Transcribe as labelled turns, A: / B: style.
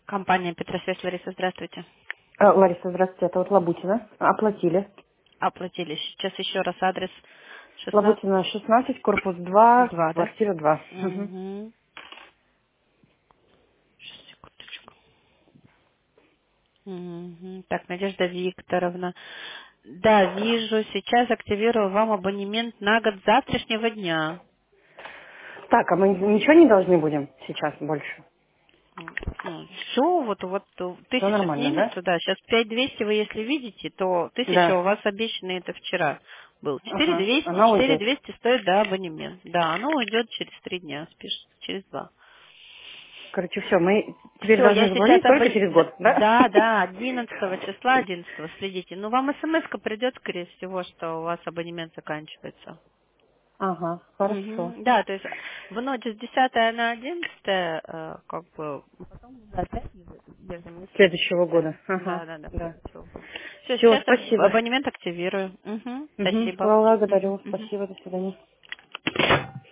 A: Компания Петросвязь, Лариса, здравствуйте.
B: Лариса, здравствуйте, это вот Лабутина. Оплатили.
A: Оплатили. Сейчас еще раз адрес 16
B: Лабутина 16, корпус 2,
A: 2, да?
B: квартира 2. Мгм.
A: Угу. Сейчас, секундочку. Мгм. Так, Надежда Викторовна. Да, вижу, сейчас активирую вам абонемент на год с завтрашнего дня.
B: Так, а мы ничего не должны будем сейчас больше?
A: Все, вот
B: Все
A: 1000
B: нормально, да?
A: снимется, да. Сейчас 5200 вы если видите, то 1000
B: Да.
A: у вас обещанный это вчера был.
B: Ага,
A: 4200,
B: она уйдет.
A: 4200 стоит, да, абонемент. Да, оно уйдет через 3 дня, спишется, через 2.
B: Короче, все, мы теперь
A: Все, я
B: должны
A: сейчас
B: заплатить только через год, да?
A: Да, да, 11 числа, 11 следите. Ну, вам смс-ка придет, скорее всего, что у вас абонемент заканчивается.
B: Ага, хорошо.
A: Мгм. Да, то есть в ночь с 10 на 11, как бы, потом уже опять ежемесячно.
B: Следующего
A: Да,
B: года. Ага,
A: да, да, да.
B: да.
A: Все,
B: Все,
A: сейчас
B: спасибо.
A: абонемент активирую. Угу.
B: Угу,
A: Спасибо. Мгм,
B: благодарю,
A: мгм.
B: спасибо, до свидания.